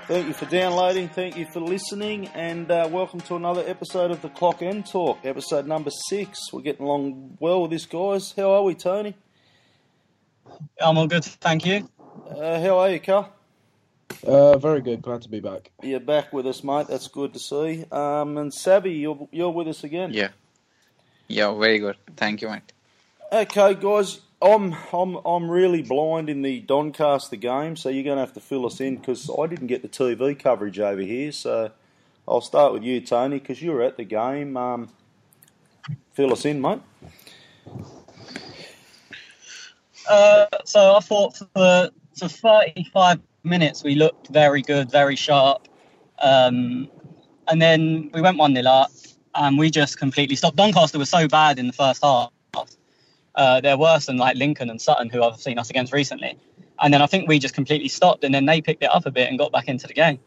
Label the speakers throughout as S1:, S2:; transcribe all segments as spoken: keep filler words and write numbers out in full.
S1: Thank you for downloading, thank you for listening, and uh, welcome to another episode of the Clock End Talk, episode number six. We're getting along well with this, guys. How are we, Tony?
S2: I'm all good, thank you.
S1: Uh, how are you, Carl?
S3: Uh, very good, glad to be back.
S1: You're back with us, mate, that's good to see. Um, and Savvy, you're, you're with us again.
S4: Yeah. Yeah, very good. Thank you, mate.
S1: Okay, guys, I'm I'm I'm really blind in the Doncaster game, so you're going to have to fill us in because I didn't get the T V coverage over here. So I'll start with you, Tony, because you were at the game. Um, fill us in, mate.
S2: Uh, so I thought for for thirty-five minutes we looked very good, very sharp, um, and then we went one nil up, and we just completely stopped. Doncaster was so bad in the first half. Uh, they're worse than like Lincoln and Sutton, who I've seen us against recently. And then I think we just completely stopped, and then they picked it up a bit and got back into the game.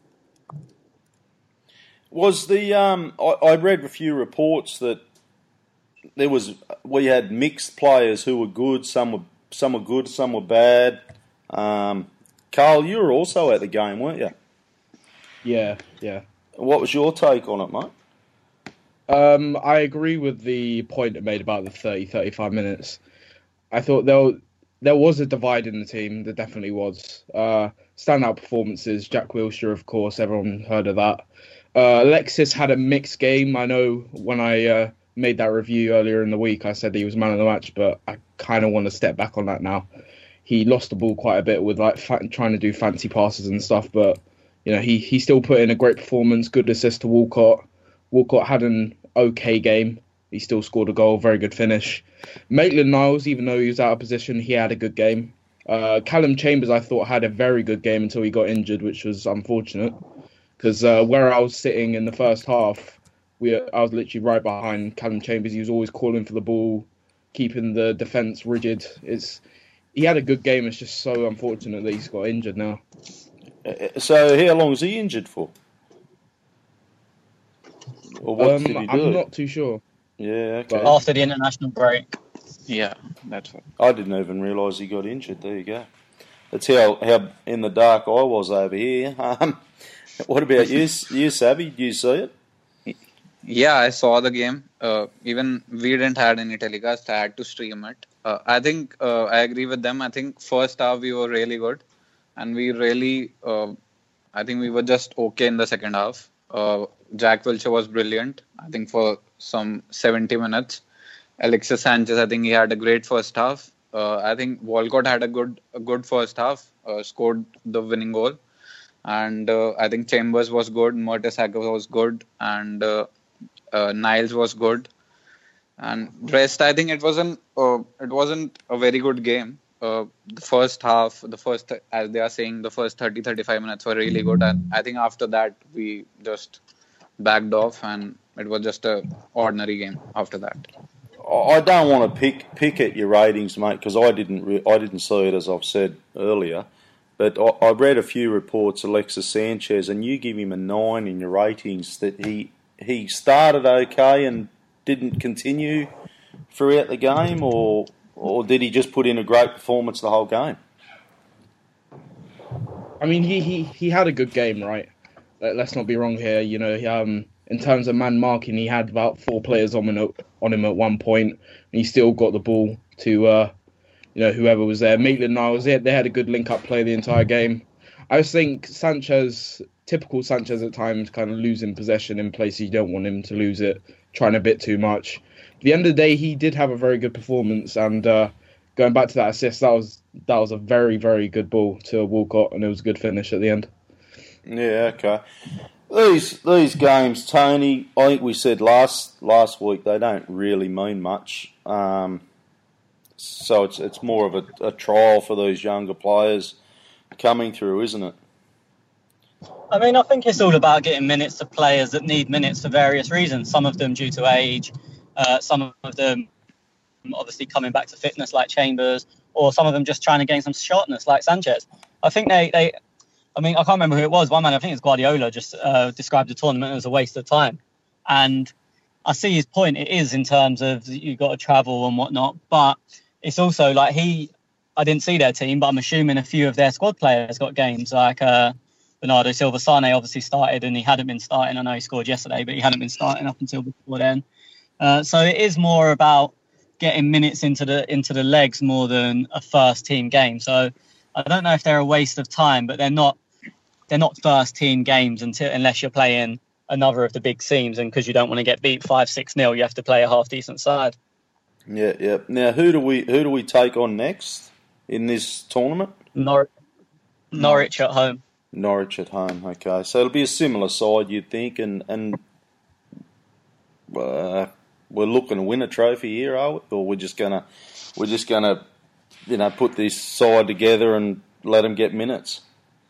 S1: Was the um, I, I read a few reports that there was we had mixed players who were good. Some were some were good, some were bad. Um, Carl, you were also at the game, weren't you?
S3: Yeah, yeah.
S1: What was your take on it, mate?
S3: Um, I agree with the point it made about the thirty, thirty-five minutes. I thought there, there was a divide in the team. There definitely was. Uh, standout performances. Jack Wilshere, of course, everyone heard of that. Uh, Alexis had a mixed game. I know when I uh, made that review earlier in the week, I said he was man of the match, but I kind of want to step back on that now. He lost the ball quite a bit with like fa- trying to do fancy passes and stuff, but you know he, he still put in a great performance. Good assist to Walcott. Walcott had an okay game. He still scored a goal. Very good finish. Maitland-Niles, even though he was out of position, he had a good game. Uh, Callum Chambers, I thought, had a very good game until he got injured, which was unfortunate. Because uh, where I was sitting in the first half, we I was literally right behind Callum Chambers. He was always calling for the ball, keeping the defence rigid. It's He had a good game. It's just so unfortunate that he's got injured now.
S1: So how long is he injured for? Or what
S3: um,
S1: did he do?
S3: I'm not too sure.
S1: Yeah, okay.
S2: After the international break.
S4: Yeah, that's right.
S1: I didn't even realise he got injured. There you go. That's how, how in the dark I was over here. Um, what about you, you, Savvy? Did you see it?
S4: Yeah, I saw the game. Uh, even we didn't have any telecast. I had to stream it. Uh, I think uh, I agree with them. I think first half we were really good. And we really, uh, I think we were just okay in the second half. Uh, Jack Wilshere was brilliant, I think, for some seventy minutes. Alexis Sanchez, I think he had a great first half. Uh, I think Walcott had a good a good first half, uh, scored the winning goal. And uh, I think Chambers was good, Mertesacker was good, and uh, uh, Niles was good. And rest, I think it wasn't uh, it wasn't a very good game. Uh, the first half, the first, as they are saying, the first thirty, thirty-five minutes were really good. And I think after that, we just backed off and it was just a ordinary game after that.
S1: I don't want to pick pick at your ratings, mate, because I didn't re- I didn't see it, as I've said earlier. But I, I read a few reports, Alexis Sanchez, and you give him a nine in your ratings, that he he started okay and didn't continue throughout the game, or... Or did he just put in a great performance the whole game?
S3: I mean, he, he, he had a good game, right? Let's not be wrong here. You know, um, in terms of man marking, he had about four players on him, on him at one point, and he still got the ball to, uh, you know, whoever was there. Maitland-Niles, they, they had a good link-up play the entire game. I just think Sanchez, typical Sanchez at times, kind of losing possession in places you don't want him to lose it, trying a bit too much. At the end of the day, he did have a very good performance, and uh, going back to that assist, that was that was a very, very good ball to Walcott, and it was a good finish at the end.
S1: Yeah, okay. These these games, Tony, I think we said last last week, they don't really mean much. Um, so it's it's more of a, a trial for these younger players coming through, isn't it?
S2: I mean, I think it's all about getting minutes to players that need minutes for various reasons. Some of them due to age. Uh, some of them obviously coming back to fitness like Chambers, or some of them just trying to gain some sharpness like Sanchez. I think they, they I mean, I can't remember who it was. One man, I think it's Guardiola, just uh, described the tournament as a waste of time. And I see his point. It is in terms of you've got to travel and whatnot, but it's also like he, I didn't see their team, but I'm assuming a few of their squad players got games like uh, Bernardo Silva. Sane obviously started, and he hadn't been starting. I know he scored yesterday, but he hadn't been starting up until before then. Uh, so it is more about getting minutes into the into the legs more than a first team game. So I don't know if they're a waste of time, but they're not they're not first team games until unless you're playing another of the big teams, and because you don't want to get beat five six nil, you have to play a half decent side.
S1: Yeah, yeah. Now who do we who do we take on next in this tournament?
S2: Nor- Norwich at home.
S1: Norwich at home. Okay, so it'll be a similar side, you'd think, and and uh, we're looking to win a trophy here, are we? Or we're just gonna we're just gonna you know put this side together and let them get minutes.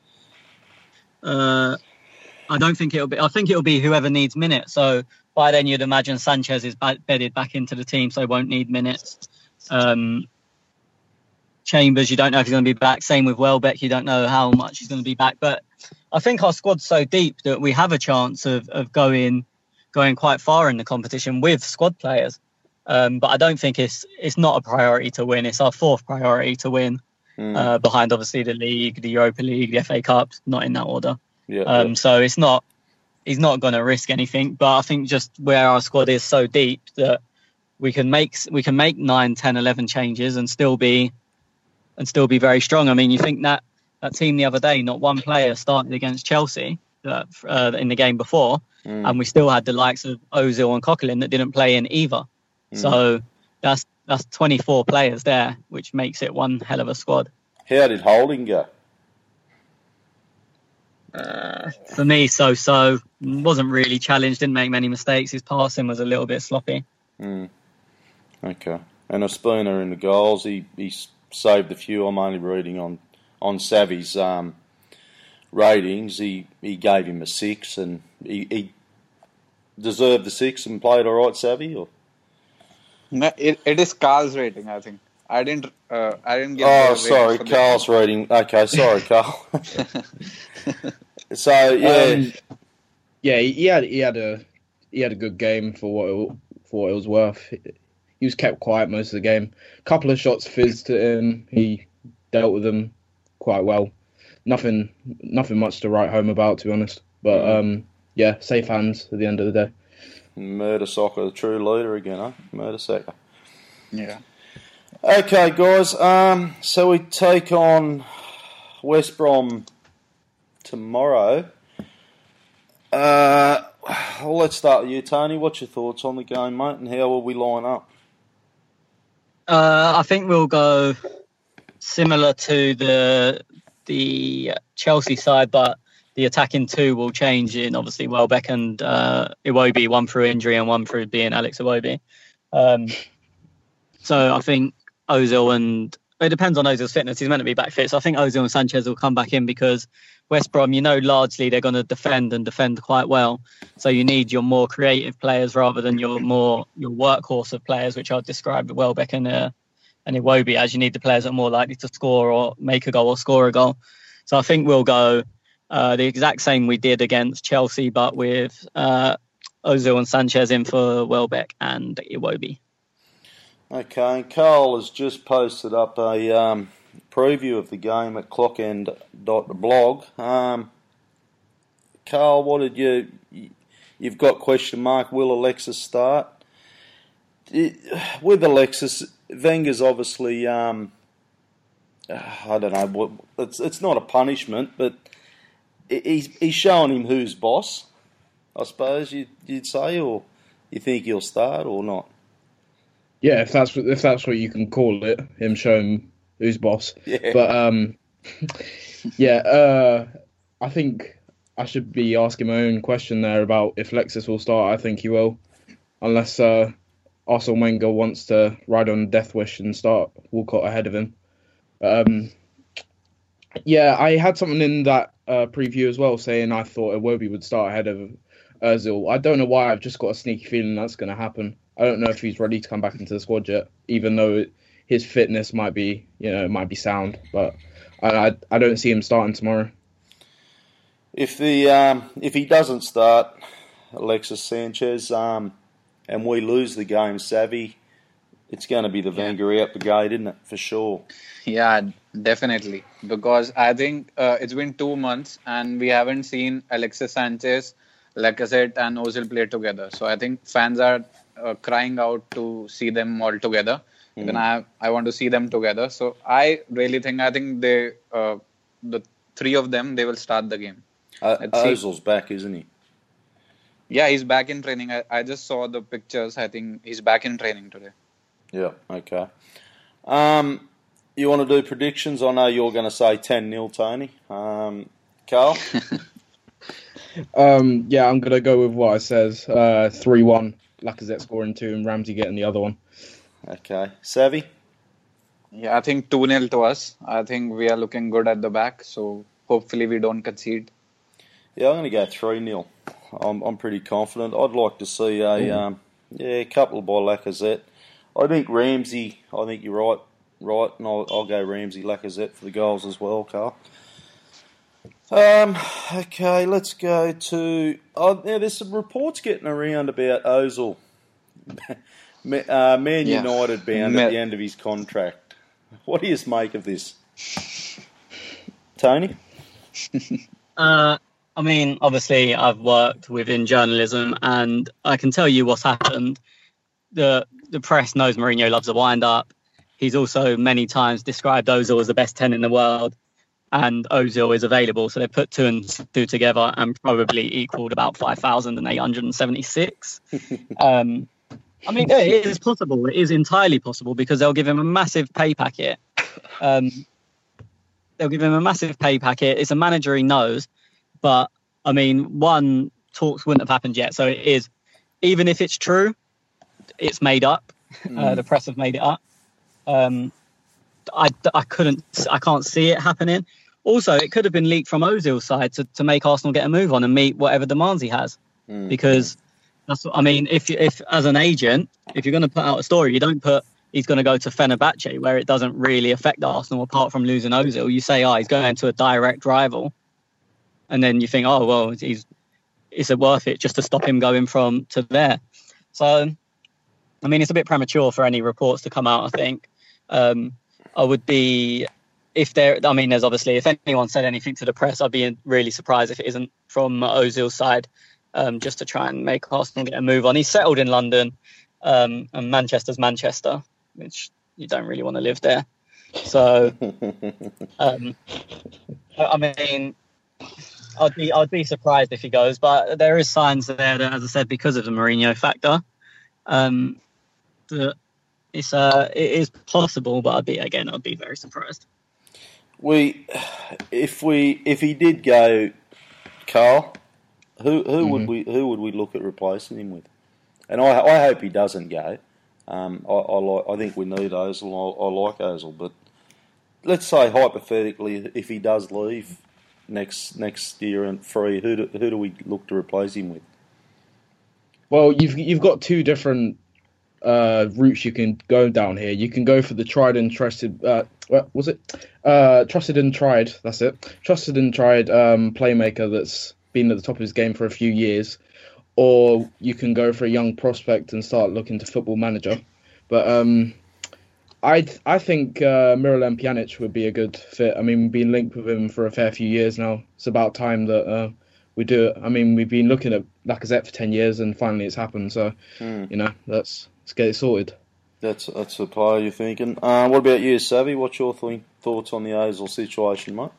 S2: Uh, I don't think it'll be. I think it'll be whoever needs minutes. So by then you'd imagine Sanchez is bedded back into the team, so won't need minutes. Um, Chambers, you don't know if he's going to be back. Same with Welbeck, you don't know how much he's going to be back. But I think our squad's so deep that we have a chance of of going going quite far in the competition with squad players. Um, but I don't think it's it's not a priority to win. It's our fourth priority to win, mm. uh, behind obviously the league, the Europa League, the F A Cup, not in that order.
S1: Yeah,
S2: um,
S1: yeah.
S2: So it's not he's not going to risk anything. But I think just where our squad is so deep that we can make we can make nine, ten, eleven changes and still be. and still be very strong. I mean, you think that that team the other day, not one player started against Chelsea uh, uh, in the game before, mm. and we still had the likes of Ozil and Coquelin that didn't play in either. Mm. So that's that's twenty-four players there, which makes it one hell of a squad.
S1: How did Holding go?
S2: Uh, for me, so-so. Wasn't really challenged, didn't make many mistakes. His passing was a little bit sloppy.
S1: Mm. Okay. And a Spooner in the goals. He he's saved a few. I'm only reading on on Savvy's um, ratings. He he gave him a six, and he, he deserved the six and played all right. Savvy, or
S4: no, it it is Carl's rating. I think I didn't uh, I didn't get.
S1: Oh, sorry, Carl's rating. Okay, sorry, Carl. So yeah,
S3: um, yeah, he had he had a he had a good game for what it, for what it was worth. He was kept quiet most of the game. A couple of shots fizzed at him. He dealt with them quite well. Nothing, nothing much to write home about, to be honest. But um, yeah, safe hands at the end of the day.
S1: Mertesacker, the true leader again, huh? Mertesacker.
S4: Yeah.
S1: Okay, guys. Um, so we take on West Brom tomorrow. Uh, well, let's start with you, Tony. What's your thoughts on the game, mate, and how will we line up?
S2: Uh, I think we'll go similar to the the Chelsea side, but the attacking two will change in obviously Welbeck and uh, Iwobi, one through injury and one through being Alex Iwobi. Um, so I think Ozil and it depends on Ozil's fitness. He's meant to be back fit, so I think Ozil and Sanchez will come back in because West Brom, you know, largely they're going to defend and defend quite well. So you need your more creative players rather than your more your workhorse of players, which I'll describe Welbeck and uh, and Iwobi as. You need the players that are more likely to score or make a goal or score a goal. So I think we'll go uh, the exact same we did against Chelsea, but with uh, Ozil and Sanchez in for Welbeck and Iwobi.
S1: Okay, Carl has just posted up a um, preview of the game at clockend dot blog. Um, Carl, what did you... You've got question mark, will Alexis start? With Alexis, Wenger's obviously... Um, I don't know, it's it's not a punishment, but he's, he's showing him who's boss, I suppose you'd, you'd say, or you think he'll start or not?
S3: Yeah, if that's if that's what you can call it, him showing who's boss.
S1: Yeah.
S3: But um, yeah, uh, I think I should be asking my own question there about if Alexis will start. I think he will, unless uh, Arsene Wenger wants to ride on a death wish and start Walcott ahead of him. Um, yeah, I had something in that uh, preview as well saying I thought Iwobi would start ahead of Ozil. I don't know why. I've just got a sneaky feeling that's going to happen. I don't know if he's ready to come back into the squad yet, even though his fitness might be, you know, might be sound. But I, I, I don't see him starting tomorrow.
S1: If the um, if he doesn't start Alexis Sanchez um, and we lose the game, Savvy, it's going to be the Wenger out the gate, isn't it? For sure.
S4: Yeah, definitely. Because I think uh, it's been two months and we haven't seen Alexis Sanchez, Lacazette, and Ozil play together. So I think fans are uh, crying out to see them all together. Mm. Then I I want to see them together. So I really think I think they uh, the three of them they will start the game.
S1: Uh, Ozil's back, isn't he?
S4: Yeah, he's back in training. I, I just saw the pictures. I think he's back in training today.
S1: Yeah, okay. Um, you want to do predictions? I know you're going to say ten nil, Tony. Um, Carl?
S3: um, yeah, I'm going to go with what I says. Uh, three one, Lacazette scoring two and Ramsey getting the other one.
S1: Okay. Savvy?
S4: Yeah, I think two nil to us. I think we are looking good at the back, so hopefully we don't concede.
S1: Yeah, I'm going to go three nil. I'm I'm pretty confident. I'd like to see a um, yeah, a couple by Lacazette. I think Ramsey, I think you're right, right, and I'll, I'll go Ramsey, Lacazette for the goals as well, Carl. Um, okay, let's go to... Oh, yeah, there's some reports getting around about Ozil. uh, Man
S4: Yeah.
S1: United bound
S4: Ma-
S1: at the end of his contract. What do you make of this? Tony?
S2: Uh, I mean, obviously, I've worked within journalism, and I can tell you what's happened. The the press knows Mourinho loves a wind-up. He's also many times described Ozil as the best ten in the world, and Ozil is available. So they put two and two together and probably equaled about five thousand eight hundred seventy-six. um, I mean, it is possible. It is entirely possible because they'll give him a massive pay packet. Um, they'll give him a massive pay packet. It's a manager he knows. But, I mean, one, talks wouldn't have happened yet. So it is, even if it's true, it's made up. Mm. Uh, the press have made it up. Um, I, I couldn't, I can't see it happening. Also, it could have been leaked from Ozil's side to, to make Arsenal get a move on and meet whatever demands he has. Mm. Because, that's what, I mean, if, if as an agent, if you're going to put out a story, you don't put, he's going to go to Fenerbahce, where it doesn't really affect Arsenal apart from losing Ozil. You say, oh, he's going to a direct rival. And then you think, oh, well, he's, is it worth it just to stop him going from to there? So, I mean, it's a bit premature for any reports to come out, I think. Um, I would be, if there, I mean, there's obviously, if anyone said anything to the press, I'd be really surprised if it isn't from Ozil's side, um, just to try and make Arsenal get a move on. He's settled in London, um, and Manchester's Manchester, which you don't really want to live there. So, um, I mean... I'd be I'd be surprised if he goes, but there is signs there that, as I said, because of the Mourinho factor, um, that it's uh it is possible. But I'd be again, I'd be very surprised.
S1: We, if we if he did go, Carl, who who mm-hmm. would we who would we look at replacing him with? And I I hope he doesn't go. Um, I I like I think we need Ozil. I, I like Ozil, but let's say hypothetically, if he does leave next next year and free, who do, who do we look to replace him with?
S3: Well, you've you've got two different uh, routes you can go down here. You can go for the tried and trusted. Uh, what was it? Uh, trusted and tried. That's it. Trusted and tried um, playmaker that's been at the top of his game for a few years, or you can go for a young prospect and start looking to Football Manager. But um, I I think uh, Miralem Pjanic would be a good fit. I mean, we've been linked with him for a fair few years now. It's about time that uh, we do it. I mean, we've been looking at Lacazette for ten years, and finally it's happened. So, mm. you know, let's let's get it sorted.
S1: That's that's the player you're thinking. Uh, what about you, Savvy? What's your th- thoughts on the Ozil situation, mate?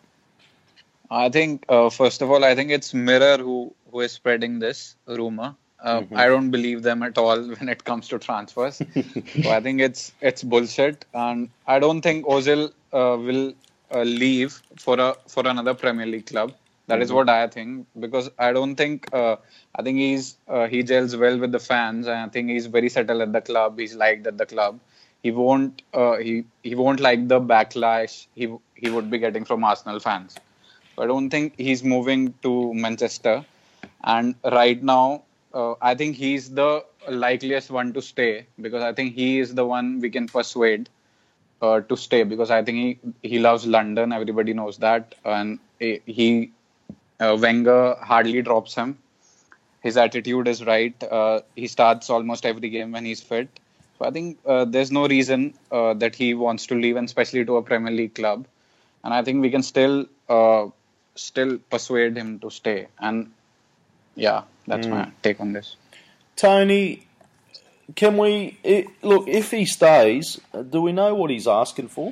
S4: I think, uh, first of all, I think it's Mirror who, who is spreading this rumour. Uh, mm-hmm. I don't believe them at all when it comes to transfers. So I think it's it's bullshit, and I don't think Ozil uh, will uh, leave for a for another Premier League club. That mm-hmm. is what I think, because I don't think uh, I think he's uh, he gels well with the fans, and I think he's very settled at the club. He's liked at the club. He won't uh, he he won't like the backlash he he would be getting from Arsenal fans. So I don't think he's moving to Manchester, and right now. Uh, I think he's the likeliest one to stay, because I think he is the one we can persuade uh, to stay, because I think he, he loves London. Everybody knows that. And he uh, Wenger hardly drops him. His attitude is right. Uh, he starts almost every game when he's fit. So I think uh, there's no reason uh, that he wants to leave, and especially to a Premier League club. And I think we can still uh, still persuade him to stay. And yeah, that's mm. my take on this.
S1: Tony, can we it, look if he stays? Do we know what he's asking for?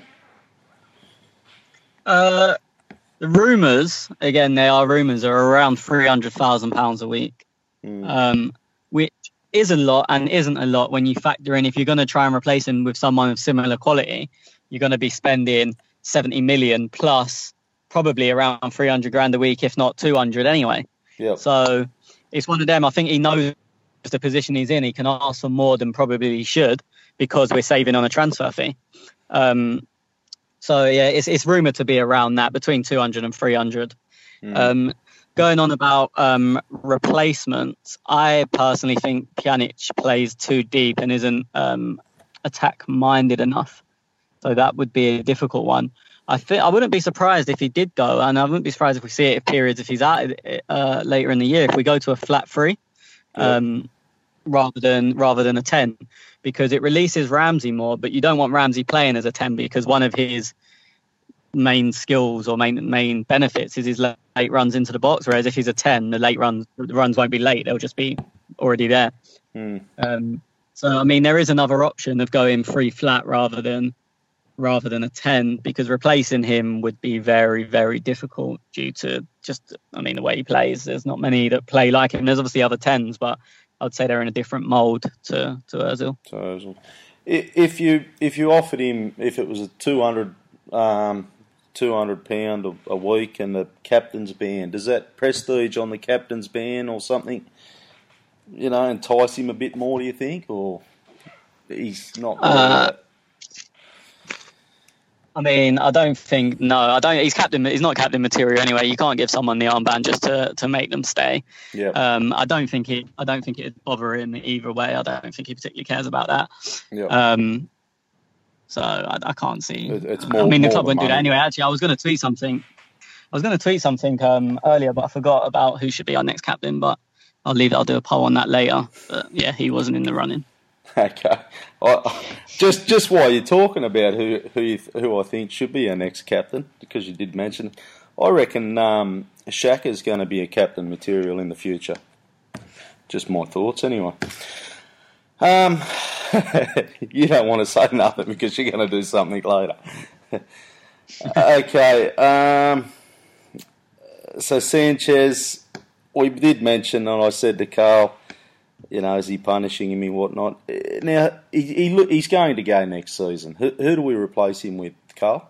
S2: Uh, the rumours, again, they are rumours, are around three hundred thousand pounds a week, mm. um, which is a lot and isn't a lot when you factor in if you're going to try and replace him with someone of similar quality, you're going to be spending seventy million plus probably around three hundred grand a week, if not two hundred anyway.
S1: Yep.
S2: So it's one of them. I think he knows the position he's in. He can ask for more than probably he should because we're saving on a transfer fee. Um, so, yeah, it's it's rumoured to be around that, between two hundred and three hundred. Mm. Um, going on about um, replacements, I personally think Pjanic plays too deep and isn't um, attack-minded enough. So that would be a difficult one. I think I wouldn't be surprised if he did go, and I wouldn't be surprised if we see it in periods if he's out uh, later in the year. If we go to a flat three, um, yeah. rather than rather than a ten, because it releases Ramsey more. But you don't want Ramsey playing as a ten because one of his main skills or main main benefits is his late runs into the box. Whereas if he's a ten, the late runs the runs won't be late; they'll just be already there.
S1: Hmm.
S2: Um, so I mean, there is another option of going free flat rather than. rather than a ten, because replacing him would be very, very difficult due to just, I mean, the way he plays. There's not many that play like him. There's obviously other tens, but I'd say they're in a different mould to, to Ozil.
S1: To Ozil. If you if you offered him, if it was a two hundred um, two hundred pound a, a week and the captain's band, does that prestige on the captain's band or something, you know, entice him a bit more, do you think? Or he's not really
S2: uh,
S1: that?
S2: I mean, I don't think no. I don't. He's captain. He's not captain material anyway. You can't give someone the armband just to, to make them stay.
S1: Yeah.
S2: Um. I don't think it. I don't think it'd bother him either way. I don't think he particularly cares about that.
S1: Yeah.
S2: Um. So I, I can't see.
S1: It's more.
S2: I mean, the
S1: more
S2: club wouldn't do
S1: money.
S2: that anyway. Actually, I was going to tweet something. I was going to tweet something um earlier, but I forgot about who should be our next captain. But I'll leave it. I'll do a poll on that later. But yeah, he wasn't in the running.
S1: Okay, I, just just while you're talking about who who you, who I think should be our next captain, because you did mention, I reckon um, Xhaka's going to be a captain material in the future. Just my thoughts, anyway. Um, you don't want to say nothing because you're going to do something later. Okay, um, so Sanchez, we did mention, and I said to Carl, you know, is he punishing him and whatnot? Now, he, he he's going to go next season. Who, who do we replace him with, Carl?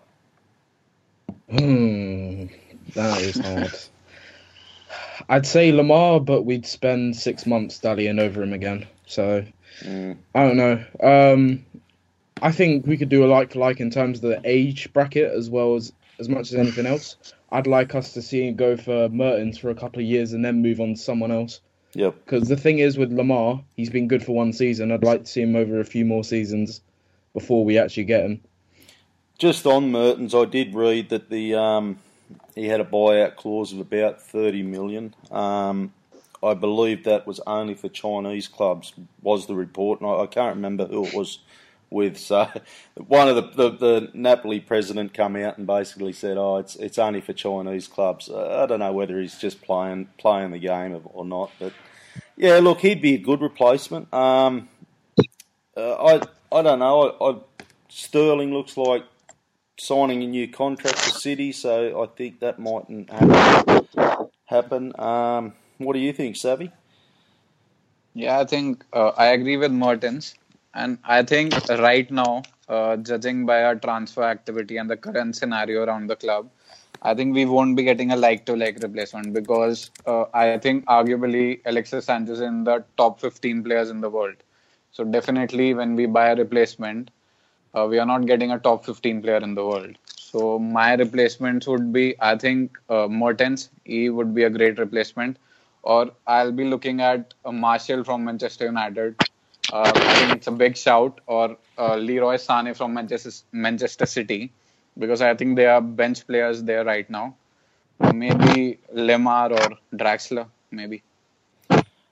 S3: Hmm, that is hard. I'd say Lamar, but we'd spend six months dallying over him again. So,
S1: mm.
S3: I don't know. Um, I think we could do a like-for-like in terms of the age bracket as well as as much as anything else. I'd like us to see him go for Mertens for a couple of years and then move on to someone else.
S1: Yep.
S3: Because the thing is with Lamar, he's been good for one season. I'd like to see him over a few more seasons before we actually get him.
S1: Just on Mertens, I did read that the um, he had a buyout clause of about thirty million. Um, I believe that was only for Chinese clubs, was the report, and I, I can't remember who it was with. So one of the, the the Napoli president come out and basically said, "Oh, it's it's only for Chinese clubs." Uh, I don't know whether he's just playing playing the game or not, but yeah, look, he'd be a good replacement. Um, uh, I I don't know. I, I, Sterling looks like signing a new contract for City, so I think that mightn't happen. happen. Um, what do you think, Savvy?
S4: Yeah, I think uh, I agree with Mertens. And I think right now, uh, judging by our transfer activity and the current scenario around the club, I think we won't be getting a like-to-like replacement because uh, I think arguably Alexis Sanchez is in the top fifteen players in the world. So definitely when we buy a replacement, uh, we are not getting a top fifteen player in the world. So my replacements would be, I think, uh, Mertens. He would be a great replacement. Or I'll be looking at uh, Martial from Manchester United. Uh, I think it's a big shout, or uh, Leroy Sané from Manchester Manchester City, because I think they are bench players there right now. Maybe Lemar or Draxler, maybe.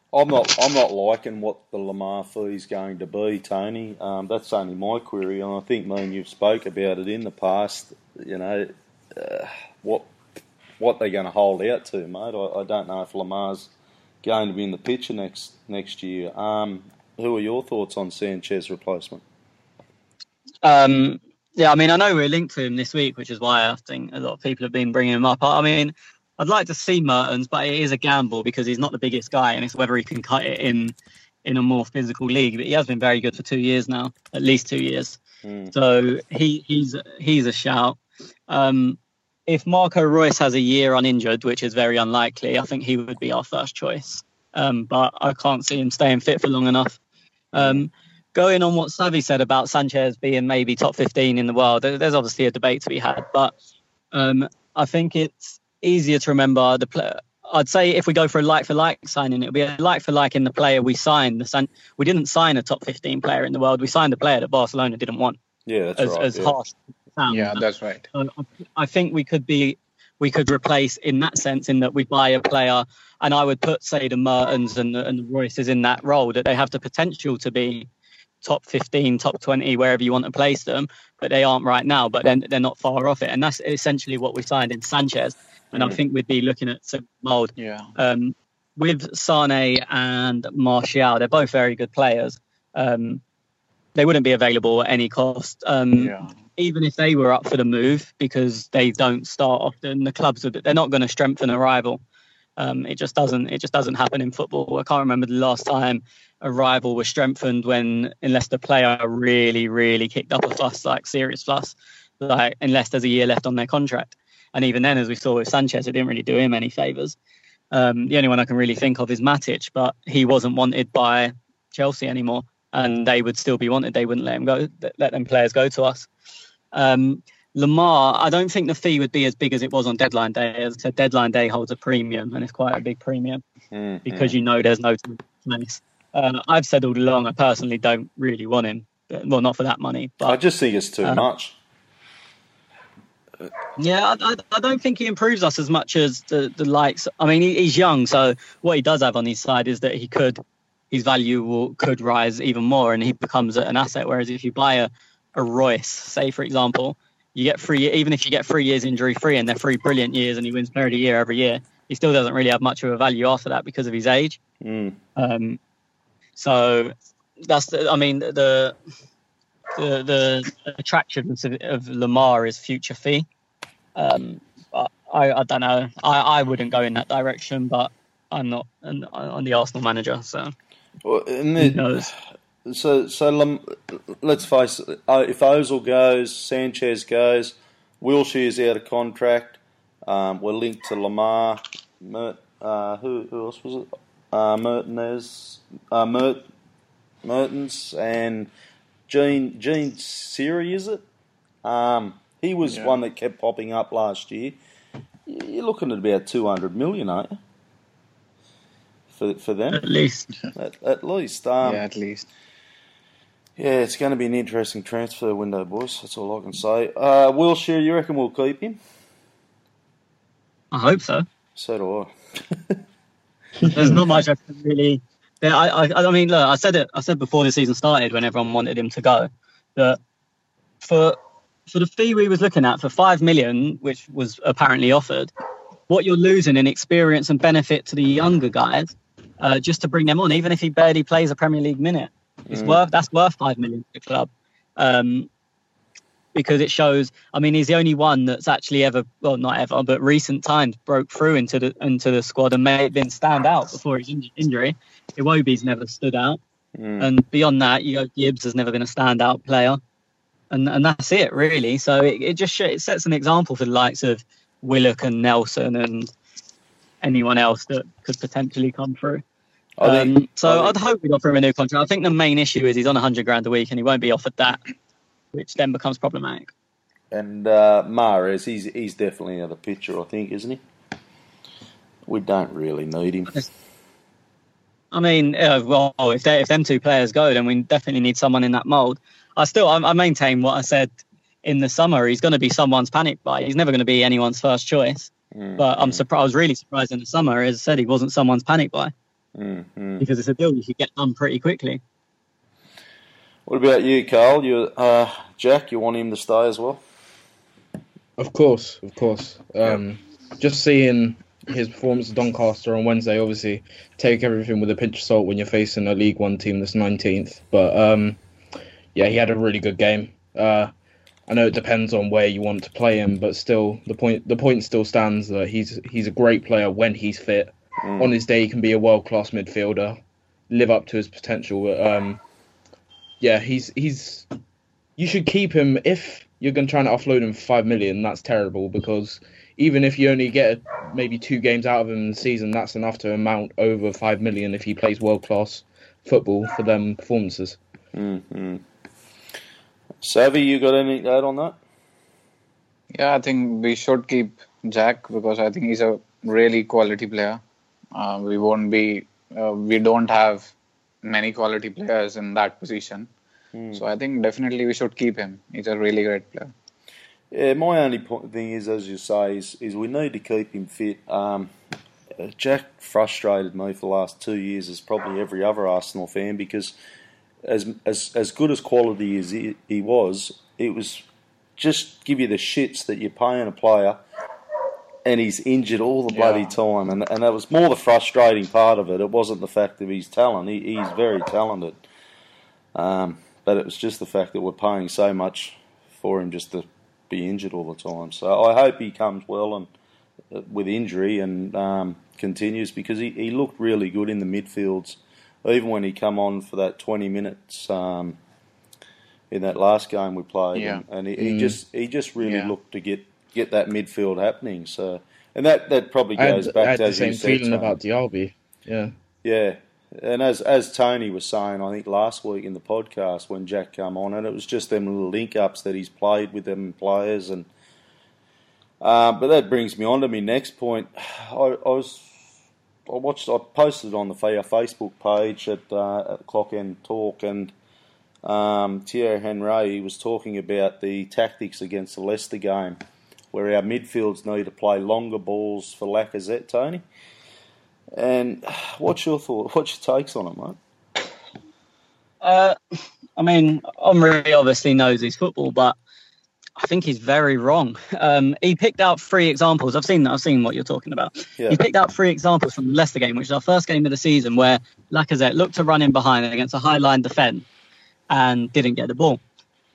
S1: I'm not. I'm not liking what the Lamar fee is going to be, Tony. Um, that's only my query, and I think me and you've spoke about it in the past. You know, uh, what what they're going to hold out to, mate. I, I don't know if Lamar's going to be in the picture next next year. Um, who are your thoughts on Sanchez's replacement?
S2: Um, yeah, I mean, I know we're linked to him this week, which is why I think a lot of people have been bringing him up. I mean, I'd like to see Mertens, but it is a gamble because he's not the biggest guy, and it's whether he can cut it in in a more physical league. But he has been very good for two years now, at least two years. Mm. So he he's he's a shout. Um, if Marco Reus has a year uninjured, which is very unlikely, I think he would be our first choice. Um, but I can't see him staying fit for long enough. Um, going on what Savi said about Sanchez being maybe top fifteen in the world, there's obviously a debate to be had, but um, I think it's easier to remember the player. I'd say if we go for a like-for-like signing, it would be a like-for-like in the player we signed. The San- we didn't sign a top fifteen player in the world. We signed a player that Barcelona didn't want.
S1: Yeah, that's
S2: as,
S1: right.
S2: As
S1: yeah.
S2: harsh as it sounds.
S4: Yeah, that's right.
S2: So I think we could be, we could replace in that sense, in that we buy a player, and I would put, say, the Mertens and the, and the Royces in that role, that they have the potential to be top fifteen, top twenty, wherever you want to place them, but they aren't right now, but then they're not far off it. And that's essentially what we signed in Sanchez. And mm. I think we'd be looking at some mould.
S4: Yeah.
S2: Um, with Sane and Martial, they're both very good players. Um, they wouldn't be available at any cost. Um,
S4: yeah.
S2: Even if they were up for the move, because they don't start often, the clubs would, they're not going to strengthen a rival. Um, it just doesn't. It just doesn't happen in football. I can't remember the last time a rival was strengthened when, unless the player really, really kicked up a fuss, like serious fuss, like unless there's a year left on their contract. And even then, as we saw with Sanchez, it didn't really do him any favours. Um, the only one I can really think of is Matic, but he wasn't wanted by Chelsea anymore, and they would still be wanted. They wouldn't let him go, let them players go to us. Um, Lamar, I don't think the fee would be as big as it was on deadline day. As I said, deadline day holds a premium, and it's quite a big premium mm, because mm. you know there's no place. Uh, I've said all along, I personally don't really want him. Well, not for that money. But
S1: I just think it's too uh, much.
S2: Yeah, I, I don't think he improves us as much as the, the likes. I mean, he, he's young, so what he does have on his side is that he could, his value will, could rise even more, and he becomes an asset. Whereas if you buy a, a Royce, say for example, you get three, even if you get three years injury free and they're three brilliant years and he wins player of the year every year, he still doesn't really have much of a value after that because of his age.
S1: Mm.
S2: Um, so that's the, I mean, the the the attraction of, of Lamar is future fee. Um, but I, I don't know. I, I wouldn't go in that direction, but I'm not an, I'm the Arsenal manager, so
S1: well, and
S2: who knows.
S1: So, so um, let's face it. If Ozil goes, Sanchez goes, Wilshere's out of contract. Um, we're linked to Lamar. Mert, uh, who, who else was it? Uh, Mertens, uh, Mert, Mertens, and Gene Gene Siri, is it? Um, he was yeah. one that kept popping up last year. You're looking at about two hundred million, aren't you? For for them,
S2: at least.
S1: At, at least, um,
S4: yeah, at least.
S1: Yeah, it's going to be an interesting transfer window, boys. That's all I can say. Uh, Wilshere, you reckon we'll keep him?
S2: I hope so.
S1: So do I.
S2: There's not much I can really. Yeah, I, I, I mean, look, I said it. I said before the season started, when everyone wanted him to go, that for for the fee we was looking at for five million, which was apparently offered, what you're losing in experience and benefit to the younger guys, uh, just to bring them on, even if he barely plays a Premier League minute, it's mm. worth that's worth five million to the club. Um, Because it shows, I mean, he's the only one that's actually ever, well, not ever, but recent times broke through into the into the squad and made them stand out before his injury. Iwobi's never stood out. Mm. And beyond that, you know, Gibbs has never been a standout player. And and that's it, really. So it, it just it sets an example for the likes of Willock and Nelson and anyone else that could potentially come through. Um, think, so think, I'd hope we'd offer him a new contract. I think the main issue is he's on one hundred grand a week and he won't be offered that, which then becomes problematic.
S1: And uh, Mahrez, he's he's definitely out of the picture, I think, isn't he? We don't really need him.
S2: I mean, uh, well, if they, if them two players go, then we definitely need someone in that mould. I still, I, I maintain what I said in the summer. He's going to be someone's panic buy. He's never going to be anyone's first choice. Mm, but I'm surprised. I was really surprised in the summer. As I said, he wasn't someone's panic buy.
S1: Mm-hmm.
S2: because it's a deal you could get done pretty quickly.
S1: What about you, Carl? You, uh, Jack, you want him to stay as well?
S3: Of course, of course. Um, just seeing his performance at Doncaster on Wednesday, obviously, take everything with a pinch of salt when you're facing a League One team that's nineteenth. But um, yeah, he had a really good game. Uh, I know it depends on where you want to play him, but still, the point the point still stands that he's he's a great player when he's fit. Mm. On his day, he can be a world class midfielder, live up to his potential. But um, yeah, he's he's. You should keep him if you're going to try and offload him for five million. That's terrible, because even if you only get maybe two games out of him in the season, that's enough to amount over five million if he plays world class football for them performances.
S1: Mm-hmm. Savvy, you got anything to add on that?
S4: Yeah, I think we should keep Jack because I think he's a really quality player. Uh, we won't be, uh, we don't have many quality players in that position. Mm. So I think definitely we should keep him. He's a really great player.
S1: Yeah, my only point, thing is, as you say, is, is we need to keep him fit. Um, Jack frustrated me for the last two years, as probably every other Arsenal fan, because as as as good as quality as he, he was, it was just give you the shits that you're paying a player and he's injured all the bloody yeah. time. And and that was more the frustrating part of it. It wasn't the fact of his talent. He, he's very talented. Um, but it was just the fact that we're paying so much for him just to be injured all the time. So I hope he comes well and uh, with injury and um, continues, because he, he looked really good in the midfields, even when he come on for that twenty minutes um, in that last game we played.
S4: Yeah.
S1: And, and he, he
S3: mm.
S1: just he just really
S4: yeah.
S1: looked to get, get that midfield happening. So and that, that probably
S3: I
S1: goes
S3: had,
S1: back
S3: I had
S1: to
S3: the
S1: as
S3: same
S1: you said,
S3: feeling
S1: Tony.
S3: about Diaby. Yeah.
S1: Yeah. And as as Tony was saying, I think last week in the podcast when Jack came on, and it was just them little link-ups that he's played with them players. and uh, But that brings me on to my next point. I, I was I watched I posted on the Facebook page at, uh, at Clock End Talk, and um, Thierry Henry was talking about the tactics against the Leicester game, where our midfields need to play longer balls for Lacazette, Tony. And what's your thought? What's your takes on it, mate?
S2: Uh, I mean, Omri obviously knows his football, but I think he's very wrong. Um, he picked out three examples. I've seen I've seen what you're talking about. Yeah. He picked out three examples from the Leicester game, which is our first game of the season, where Lacazette looked to run in behind against a high line defence and didn't get the ball.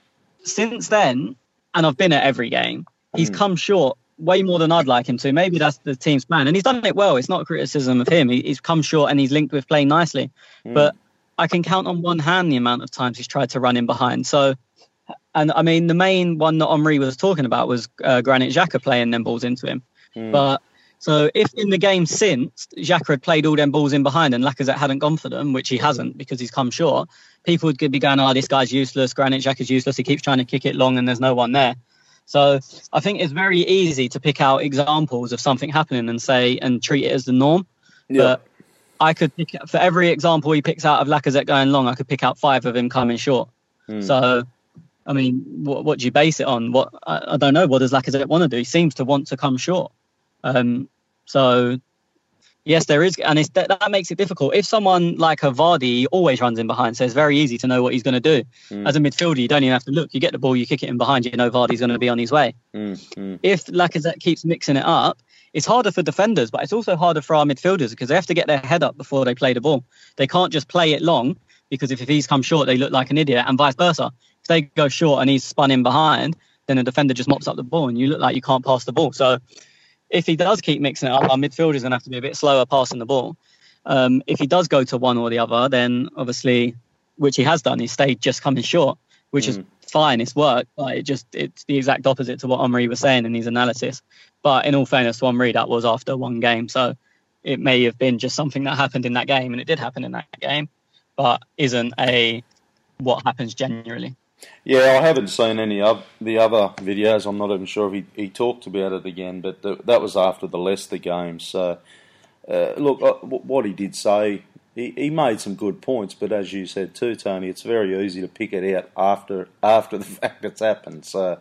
S2: Since then, and I've been at every game, he's mm. come short way more than I'd like him to. Maybe that's the team's plan. And he's done it well. It's not a criticism of him. He, he's come short and he's linked with playing nicely. Mm. But I can count on one hand the amount of times he's tried to run in behind. So, and I mean, the main one that Omri was talking about was uh, Granit Xhaka playing them balls into him. Mm. But so if in the game since Xhaka had played all them balls in behind and Lacazette hadn't gone for them, which he hasn't because he's come short, people would be going, oh, this guy's useless. Granit Xhaka's useless. He keeps trying to kick it long and there's no one there. So I think it's very easy to pick out examples of something happening and say and treat it as the norm. Yeah. But I could pick for every example he picks out of Lacazette going long, I could pick out five of him coming short. Mm. So, I mean, what, what do you base it on? What I, I don't know. What does Lacazette want to do? He seems to want to come short. Um, so, yes, there is, and it's, that, that makes it difficult. If someone like a Vardy always runs in behind, so it's very easy to know what he's going to do. Mm. As a midfielder, you don't even have to look. You get the ball, you kick it in behind, you know Vardy's going to be on his way. Mm. Mm. If Lacazette keeps mixing it up, it's harder for defenders, but it's also harder for our midfielders because they have to get their head up before they play the ball. They can't just play it long because if, if he's come short, they look like an idiot, and vice versa. If they go short and he's spun in behind, then the defender just mops up the ball and you look like you can't pass the ball. So if he does keep mixing it up, our midfielders are going to have to be a bit slower passing the ball. Um, if he does go to one or the other, then obviously, which he has done, he stayed just coming short, which mm. is fine. It's worked. But it just it's the exact opposite to what Omri was saying in his analysis. But in all fairness to Omri, that was after one game. So it may have been just something that happened in that game, and it did happen in that game, but isn't a what happens generally.
S1: Yeah, I haven't seen any of the other videos. I'm not even sure if he, he talked about it again, but the, that was after the Leicester game. So, uh, look, uh, what he did say, he, he made some good points, but as you said too, Tony, it's very easy to pick it out after after the fact it's happened. So,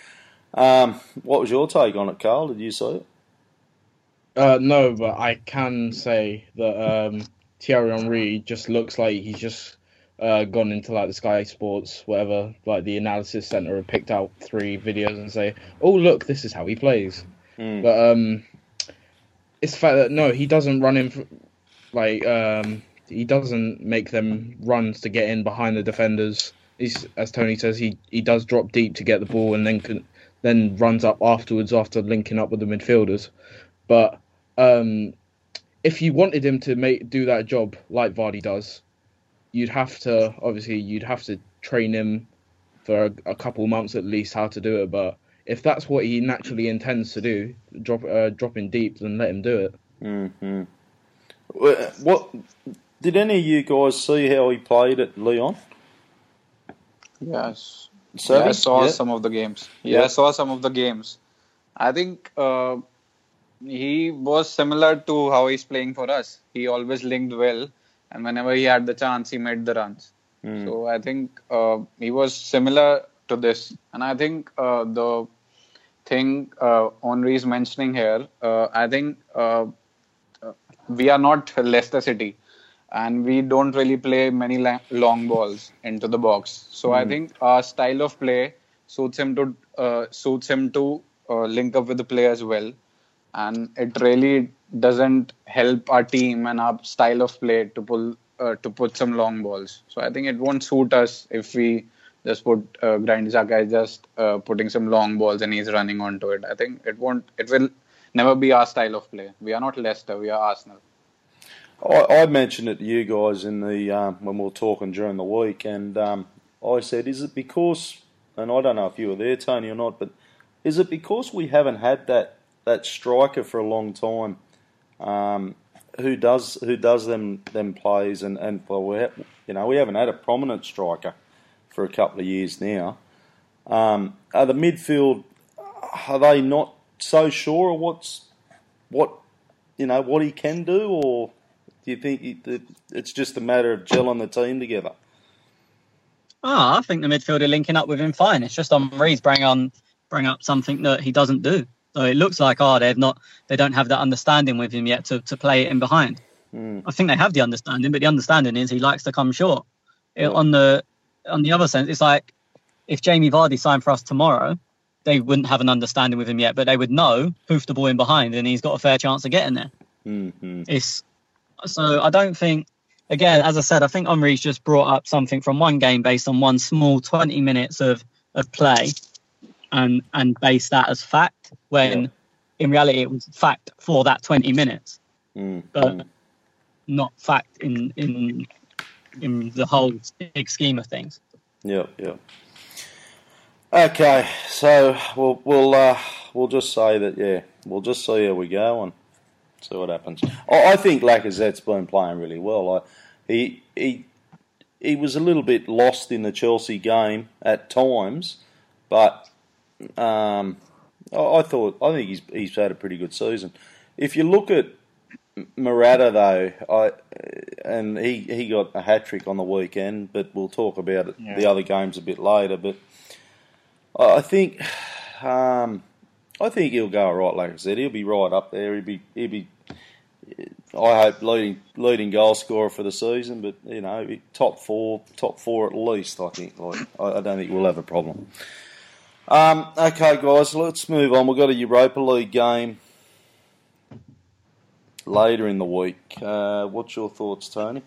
S1: um, what was your take on it, Carl? Did you see it?
S3: Uh, no, but I can say that um, Thierry Henry just looks like he's just uh, gone into like the Sky Sports, whatever, like the analysis center, and picked out three videos and say, "Oh, look, this is how he plays."
S1: Mm.
S3: But um, it's the fact that no, he doesn't run in, for, like um, he doesn't make them runs to get in behind the defenders. He's, as Tony says, he, he does drop deep to get the ball and then can, then runs up afterwards after linking up with the midfielders. But um, if you wanted him to make do that job like Vardy does, you'd have to obviously you'd have to train him for a, a couple months at least how to do it. But if that's what he naturally intends to do, drop uh, dropping deep, then let him do it.
S1: Mm-hmm. What did any of you guys see how he played at Lyon?
S4: Yes.
S1: So
S4: yeah, I saw
S1: yeah.
S4: some of the games. Yeah,
S1: Yeah.
S4: I saw some of the games. I think uh, he was similar to how he's playing for us. He always linked well, and whenever he had the chance, he made the runs.
S1: Mm.
S4: So I think uh, he was similar to this. And I think uh, the thing uh, Henry is mentioning here, uh, I think uh, we are not Leicester City. And we don't really play many la- long balls into the box. So
S1: Mm.
S4: I think our style of play suits him to uh, suits him to uh, link up with the players well, and it really doesn't help our team and our style of play to pull uh, to put some long balls. So I think it won't suit us if we just put uh, Granit Xhaka is just uh, putting some long balls and he's running onto it. I think it won't. It will never be our style of play. We are not Leicester. We are Arsenal.
S1: I, I mentioned it to you guys in the um, when we were talking during the week, and um, I said, "Is it because?" And I don't know if you were there, Tony, or not, but is it because we haven't had that, that striker for a long time, um, who does who does them them plays, and and well, we ha- you know we haven't had a prominent striker for a couple of years now. Um, are the midfield are they not so sure of what's what you know what he can do, or do you think it's just a matter of gelling the team together?
S2: Oh, I think the midfield are linking up with him fine. It's just Henry's bring on bring up something that he doesn't do. So it looks like oh they've not they don't have that understanding with him yet to, to play it in behind.
S1: Mm.
S2: I think they have the understanding, but the understanding is he likes to come short.
S1: Yeah.
S2: It, on the on the other sense, it's like if Jamie Vardy signed for us tomorrow, they wouldn't have an understanding with him yet, but they would know hoof the ball in behind, and he's got a fair chance of getting there.
S1: Mm-hmm.
S2: It's so I don't think. Again, as I said, I think Henry's just brought up something from one game based on one small twenty minutes of, of play and and based that as fact, when
S1: Yeah.
S2: in reality it was fact for that twenty minutes,
S1: Mm-hmm.
S2: but not fact in in in the whole big scheme of things.
S1: Yeah, yeah. Okay, so we'll we'll uh, we'll just say that yeah, we'll just see how we go and see what happens. I, I think Lacazette's been playing really well. I, he he he was a little bit lost in the Chelsea game at times, but um, I, I thought I think he's he's had a pretty good season. If you look at Morata though, I and he, he got a hat trick on the weekend, but we'll talk about it,
S3: Yeah.
S1: the other games a bit later. But I think um, I think he'll go all right. Like I said, he'll be right up there. He'll be he'll be. I hope leading leading goal scorer for the season, but you know, top four, top four at least. I think. Like, I, I don't think we'll have a problem. Um, okay, guys, let's move on. We've got a Europa League game later in the week. Uh, what's your thoughts, Tony?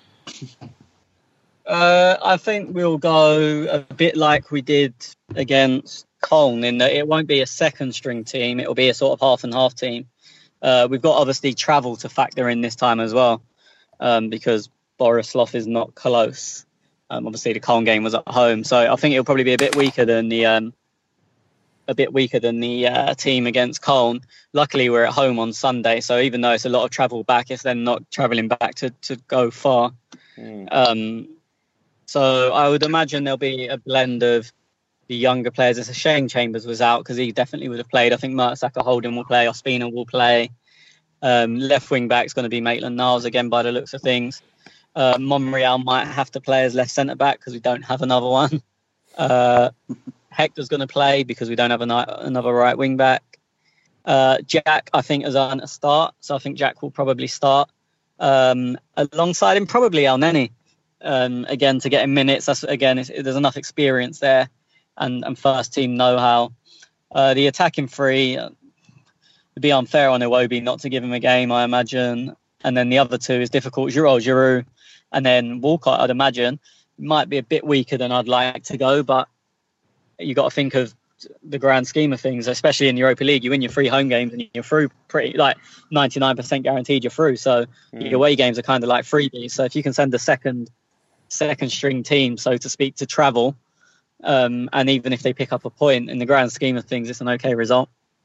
S2: Uh, I think we'll go a bit like we did against Cologne, in that it won't be a second string team. It'll be a sort of half and half team. Uh, we've got obviously travel to factor in this time as well, um, because Borislav is not close. Um, obviously, the Cologne game was at home, so I think it'll probably be a bit weaker than the um, a bit weaker than the uh, team against Cologne. Luckily, we're at home on Sunday, so even though it's a lot of travel back, it's then not travelling back to, to go far.
S1: Mm.
S2: Um, so I would imagine there'll be a blend of the younger players. It's a shame Chambers was out because he definitely would have played. I think Mertesacker Holding will play. Ospina will play. Um, left wing back is going to be Maitland-Niles again by the looks of things. Uh, Monreal might have to play as left centre back because we don't have another one. Uh, Hector's going to play because we don't have a, another right wing back. Uh, Jack, I think, has earned a start, so I think Jack will probably start. um, alongside him, probably El Neni. Um, again, to get him minutes. That's again, it's, there's enough experience there, and, and first team know-how. Uh, the attacking three, uh, it'd be unfair on Iwobi not to give him a game, I imagine. And then the other two is difficult. Giroud, Giroud, and then Walcott, I'd imagine, might be a bit weaker than I'd like to go, but you got to think of the grand scheme of things, especially in Europa League. You win your three home games and you're through pretty, like ninety-nine percent guaranteed you're through. So mm. your away games are kind of like freebies. So if you can send a second second string team, so to speak, to travel, um, and even if they pick up a point, in the grand scheme of things, it's an okay result.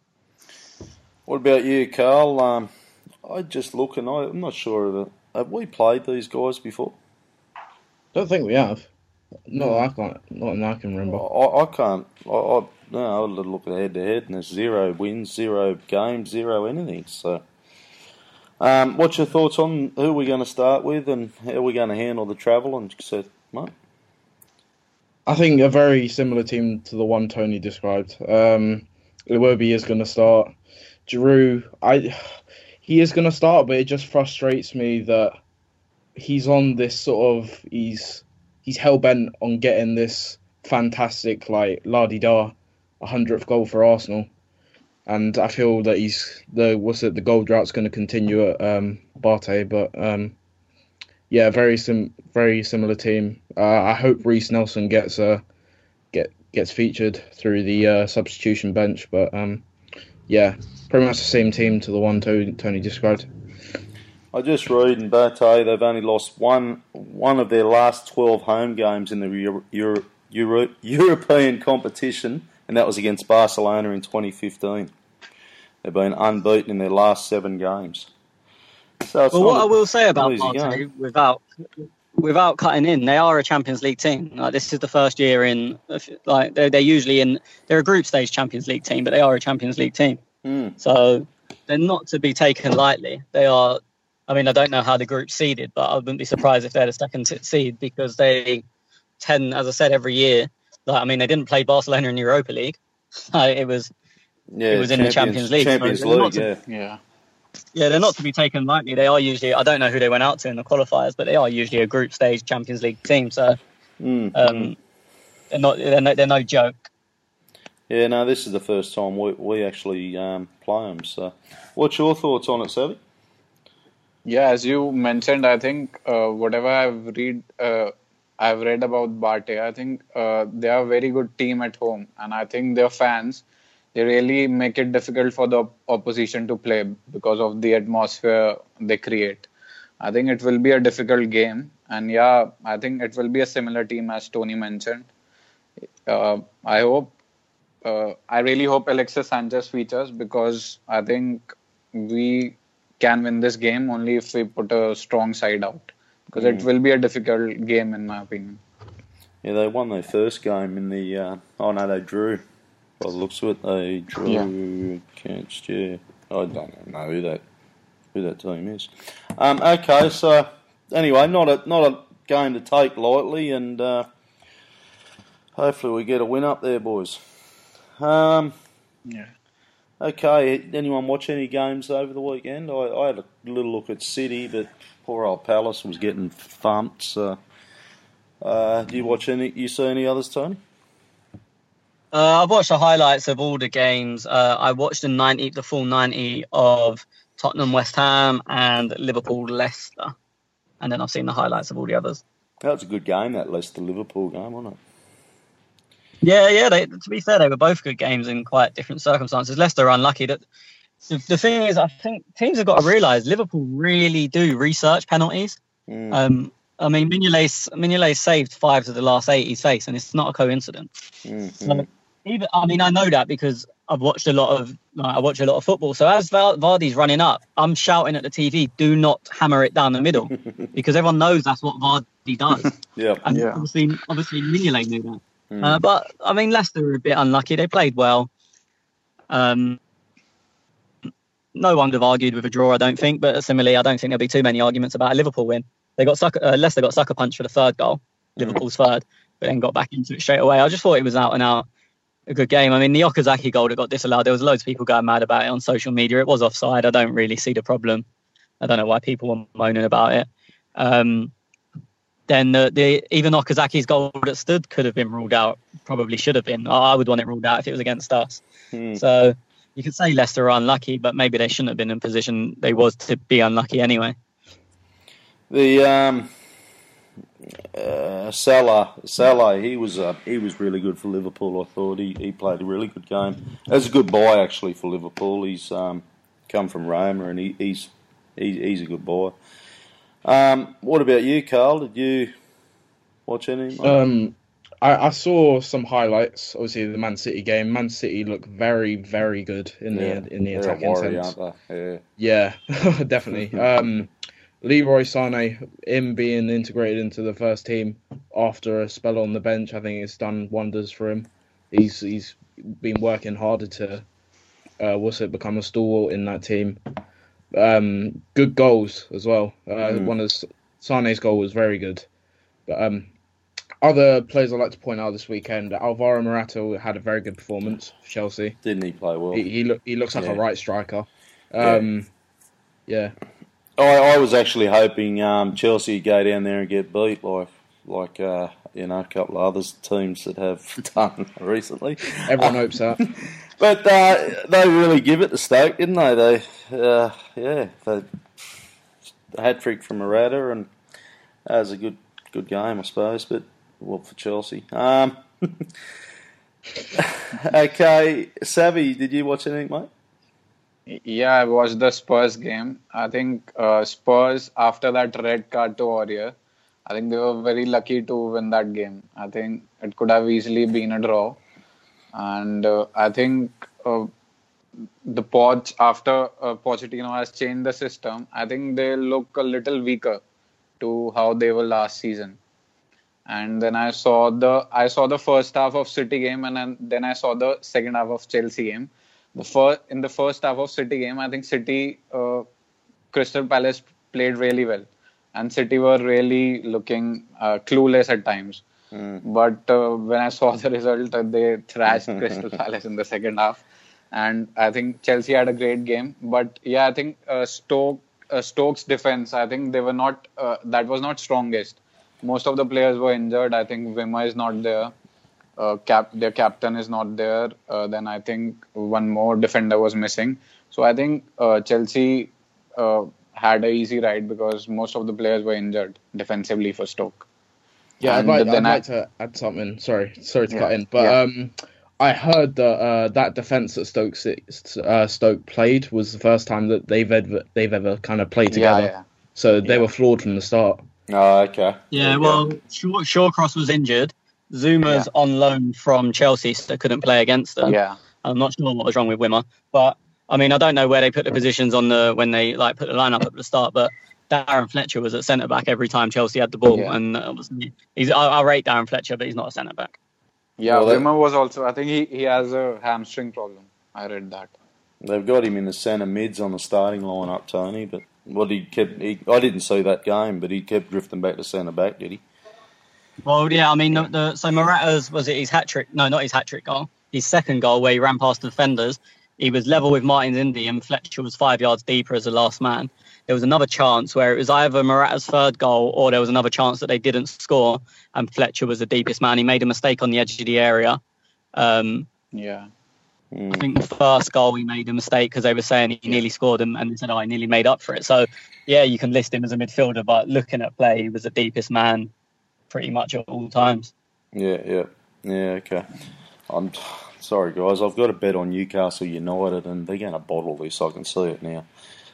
S1: What about you, Carl? Um, I just look and I, I'm not sure of it. Have we played these guys before?
S3: Don't think we have. No, I can't. Not that I can remember.
S1: I, I can't. I, I no. I look at head to head, and there's zero wins, zero games, zero anything. So, um, what's your thoughts on who we're going to start with and how we're going to handle the travel and so, mate?
S3: I think a very similar team to the one Tony described. Um, Iwobi is going to start. Giroud, I he is going to start, but it just frustrates me that he's on this sort of he's. He's hell-bent on getting this fantastic, like, la-di-da, hundredth goal for Arsenal. And I feel that he's, the what's it, the goal drought's going to continue at um, Barté. But, um, yeah, very sim, very similar team. Uh, I hope Reece Nelson gets uh, get gets featured through the uh, substitution bench. But, um, yeah, pretty much the same team to the one Tony, Tony described.
S1: I just read in Barté they've only lost one one of their last twelve home games in the Euro, Euro, Euro, European competition, and that was against Barcelona in twenty fifteen. They've been unbeaten in their last seven games. So it's
S2: well, what
S1: a,
S2: I will say about Barté, without without cutting in, they are a Champions League team. Like, this is the first year in, like they're, they're usually in, they're a group stage Champions League team, but they are a Champions League team.
S1: Mm.
S2: So they're not to be taken lightly. They are. I mean, I don't know how the group's seeded, but I wouldn't be surprised if they're the second seed because they tend, as I said, every year. Like, I mean, they didn't play Barcelona in Europa League. Like, it was,
S1: yeah,
S2: it was in the Champions League.
S1: Champions
S2: so
S1: League,
S2: to,
S1: yeah,
S4: yeah,
S2: yeah. They're not to be taken lightly. They are usually. I don't know who they went out to in the qualifiers, but they are usually a group stage Champions League team. So,
S1: mm.
S2: um, they're not. They're no, they're no joke.
S1: Yeah, no, this is the first time we we actually um, play them. So, what's your thoughts on it, Savvy?
S4: Yeah, as you mentioned, I think uh, whatever I've read, uh, I've read about Barté, I think uh, they are a very good team at home, and I think their fans, they really make it difficult for the opposition to play because of the atmosphere they create. I think it will be a difficult game, and yeah, I think it will be a similar team as Tony mentioned. Uh, I hope, uh, I really hope Alexis Sanchez features because I think we can win this game only if we put a strong side out because mm. it will be a difficult game in my opinion.
S1: Yeah, they won their first game in the uh, oh no they drew by the looks of it. They drew yeah. against yeah I don't know who that who that team is. Um, okay, so anyway, not a not a game to take lightly, and uh, hopefully we get a win up there, boys. Um,
S4: yeah.
S1: Okay, anyone watch any games over the weekend? I, I had a little look at City, but poor old Palace was getting thumped. So, uh, do you watch any? You see any others, Tony?
S2: Uh, I've watched the highlights of all the games. Uh, I watched the ninety, the full ninety of Tottenham, West Ham, and Liverpool, Leicester, and then I've seen the highlights of all the others.
S1: That was a good game, that Leicester Liverpool game, wasn't it?
S2: Yeah, yeah. They, to be fair, they were both good games in quite different circumstances. Leicester are unlucky. That the, the thing is, I think teams have got to realise Liverpool really do research penalties.
S1: Mm.
S2: Um, I mean, Mignolet Mignolet saved five of the last eight he's faced, and it's not a coincidence.
S1: Mm-hmm.
S2: So even, I mean, I know that because I've watched a lot of like, I watch a lot of football. So as Vardy's running up, I'm shouting at the T V, "Do not hammer it down the middle," because everyone knows that's what Vardy does.
S1: yeah,
S2: and
S4: yeah.
S2: obviously, obviously Mignolet knew that. Mm. Uh, but, I mean, Leicester were a bit unlucky. They played well. Um, no one would have argued with a draw, I don't think. But similarly, I don't think there'll be too many arguments about a Liverpool win. They got sucker, uh, Leicester got sucker punched for the third goal, mm. Liverpool's third, but then got back into it straight away. I just thought it was out and out a good game. I mean, the Okazaki goal that got disallowed, there was loads of people going mad about it on social media. It was offside. I don't really see the problem. I don't know why people were moaning about it. Um, then the, the even Okazaki's goal that stood could have been ruled out. Probably should have been. I would want it ruled out if it was against us.
S1: Hmm.
S2: So you could say Leicester are unlucky, but maybe they shouldn't have been in position they was to be unlucky anyway.
S1: The um, uh, Salah, Salah, he was uh, he was really good for Liverpool. I thought he, he played a really good game. That's a good buy actually for Liverpool. He's um, come from Roma and he, he's he, he's a good buy. Um, what about you, Carl? Did you watch any?
S3: Um, I, I saw some highlights. Obviously, the Man City game. Man City look very, very good in
S1: Yeah,
S3: the in the
S1: they're a
S3: attacking
S1: worry,
S3: sense.
S1: aren't they? Yeah.
S3: Yeah, definitely. Um, Leroy Sané, him being integrated into the first team after a spell on the bench, I think it's done wonders for him. He's he's been working harder to, uh, what's it, become a stalwart in that team. Um, good goals as well. Uh,
S1: Mm.
S3: One of Sané's goal was very good. But um, other players I'd like to point out this weekend, Alvaro Morata had a very good performance for Chelsea.
S1: Didn't he play well?
S3: He he, look, he looks like
S1: Yeah.
S3: a right striker. Um, yeah.
S1: I, I was actually hoping um, Chelsea would go down there and get beat like like uh, you know a couple of other teams that have done recently.
S3: Everyone hopes that.
S1: But uh, they really give it to Stoke, didn't they? They uh, yeah, they hat trick from Morata, and that was a good good game, I suppose. But well for Chelsea. Um, okay, Savvy, did you watch anything, mate?
S4: Yeah, I watched the Spurs game. I think uh, Spurs, after that red card to Aurier, I think they were very lucky to win that game. I think it could have easily been a draw. And uh, I think uh, the Poch, after uh, Pochettino has changed the system, I think they look a little weaker to how they were last season. And then I saw the I saw the first half of City game, and then, then I saw the second half of Chelsea game. The first in the first half of City game, I think City, uh, Crystal Palace played really well, and City were really looking uh, clueless at times.
S1: Mm.
S4: But uh, when I saw the result, uh, they thrashed Crystal Palace in the second half, and I think Chelsea had a great game. But yeah, I think uh, Stoke uh, Stoke's defense, I think they were not uh, that was not strongest. Most of the players were injured. I think Wimmer is not there. Uh, cap their captain is not there. Uh, then I think one more defender was missing. So I think uh, Chelsea uh, had a easy ride because most of the players were injured defensively for Stoke.
S3: Yeah, I'd
S4: And
S3: like, I'd
S4: then I-
S3: like to add something. Sorry, sorry to
S4: Yeah,
S3: cut in, but
S4: yeah.
S3: um, I heard that uh, that defense that Stoke uh, Stoke played was the first time that they've ever they've ever kind of played
S4: Yeah,
S3: together.
S4: yeah.
S3: So they
S4: Yeah.
S3: were flawed from the start.
S1: Oh, okay.
S2: Yeah,
S1: There you
S2: well,
S1: go.
S2: Shaw, Shawcross was injured. Zuma's on loan from Chelsea, so couldn't play against them.
S4: Yeah.
S2: I'm not sure what was wrong with Wimmer, but I mean, I don't know where they put the positions on the when they like put the lineup at the start, but Darren Fletcher was at centre back every time Chelsea had the ball,
S4: Yeah.
S2: and uh, was, he's I, I rate Darren Fletcher, but he's not a centre back.
S4: Yeah,
S1: Well, that-
S4: Wimmer was also. I think he, he has a hamstring problem. I read that.
S1: They've got him in the centre mids on the starting lineup, Tony. But what he kept, he, I didn't see that game, but he kept drifting back to centre back, did he?
S2: Well, yeah, I mean, the, the, so Morata's was it his hat trick? No, not his hat trick goal. His second goal where he ran past the defenders. He was level with Martin's Indy, and Fletcher was five yards deeper as the last man. There was another chance where it was either Morata's third goal or there was another chance that they didn't score, and Fletcher was the deepest man. He made a mistake on the edge of the area. Um,
S4: Yeah.
S2: I think the first goal he made a mistake because they were saying he nearly scored him, and they said, "Oh, he nearly made up for it." So, yeah, you can list him as a midfielder, but looking at play, he was the deepest man pretty much at all times.
S1: Yeah, yeah, yeah. Okay. I'm sorry, guys. I've got a bet on Newcastle United, and they're going to bottle this. I can see it now.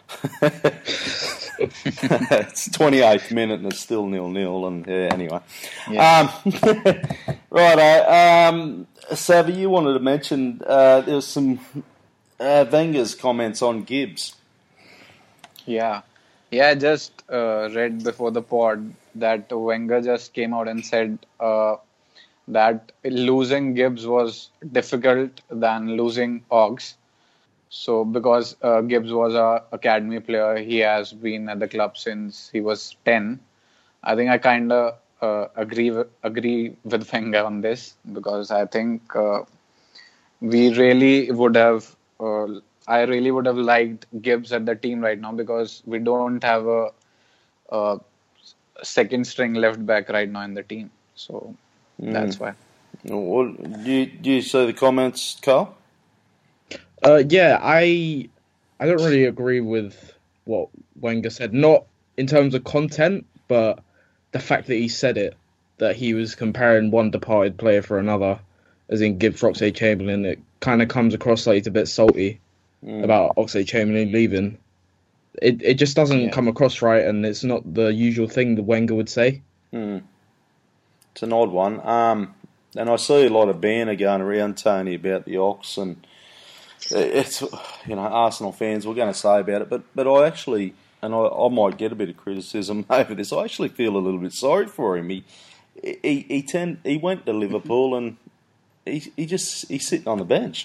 S1: It's twenty-eighth minute, and it's still nil-nil. And yeah, anyway.
S4: Yeah.
S1: Um, righto. Um, Savvy, you wanted to mention uh, there was some uh, Wenger's comments on Gibbs.
S4: Yeah. Yeah, I just uh, read before the pod that Wenger just came out and said uh, that losing Gibbs was difficult than losing Oggs. So because uh, Gibbs was a academy player, he has been at the club since he was ten. I think I kind of uh, agree with, agree with Wenger on this because I think uh, we really would have uh, I really would have liked Gibbs at the team right now because we don't have a, a second string left back right now in the team. So mm. that's why.
S1: Well, do you, do you see the comments, Carl?
S3: Uh, yeah, I I don't really agree with what Wenger said. Not in terms of content, but the fact that he said it, that he was comparing one departed player for another, as in Gibbs, Oxlade-Chamberlain. It kind of comes across like it's a bit salty mm. about Oxlade-Chamberlain leaving. It it just doesn't yeah. come across right, and it's not the usual thing that Wenger would say.
S1: Mm. It's an odd one. Um, and I see a lot of banner going around, Tony, about the Ox, and it's, you know, Arsenal fans were going to say about it, but but I actually, and I, I might get a bit of criticism over this, I actually feel a little bit sorry for him. He he he, tend, he went to Liverpool and he he just he's sitting on the bench.